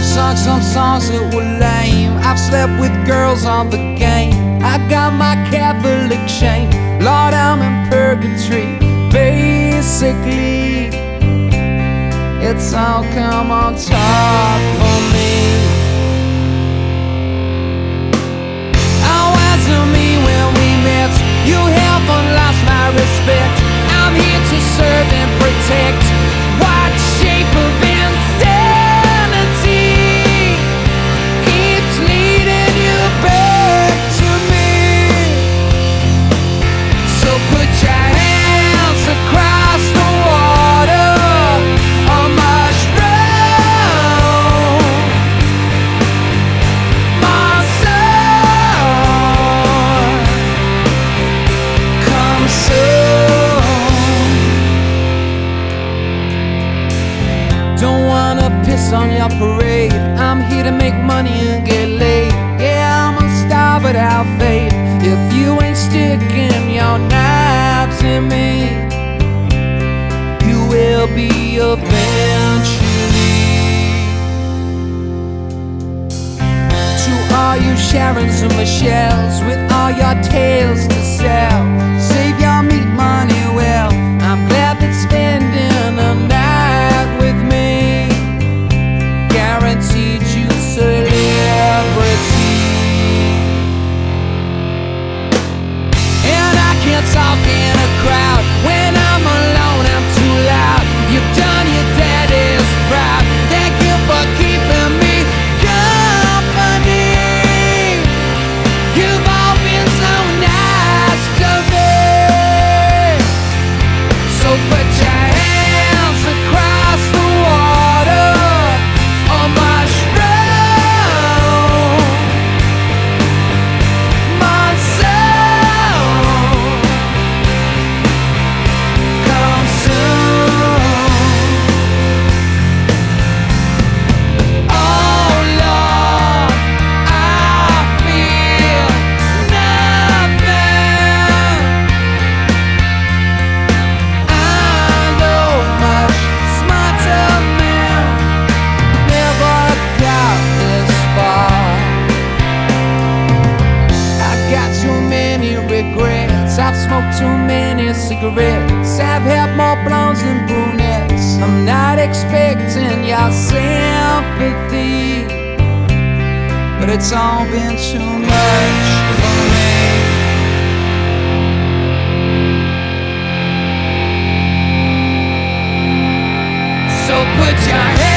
I've sung some songs that were lame. I've slept with girls on the game. I got my Catholic shame. Lord, I'm in purgatory. Basically, it's all come on top for me. Oh, answer me when we met. You haven't lost my respect. I'm here to serve and protect. What shape of insanity keeps leading you back to me? So put your hands across the water on my throne. My son, come soon. Don't wanna piss on your parade. I'm here to make money and get laid. Yeah, I'm a star without fate. If you ain't sticking your knives in me, you will be eventually. To all you Sharons and Michelles with all your tales to sell, save your meat money well. I'm glad that spending a night with me guaranteed you celebrity. And I can't talk in a crowd. When I'm alone, I'm too loud. You've done your daddy's proud. Thank you for keeping me company. You've all been so nice to me. So put your hands across the water on my throne. My soul, come soon. Oh Lord, I feel nothing. I know much smarter men never got this far. I got too many regrets. I've smoked too many cigarettes. I've had more blondes than brunettes. I'm not expecting your sympathy, but it's all been too much for me. So put your hands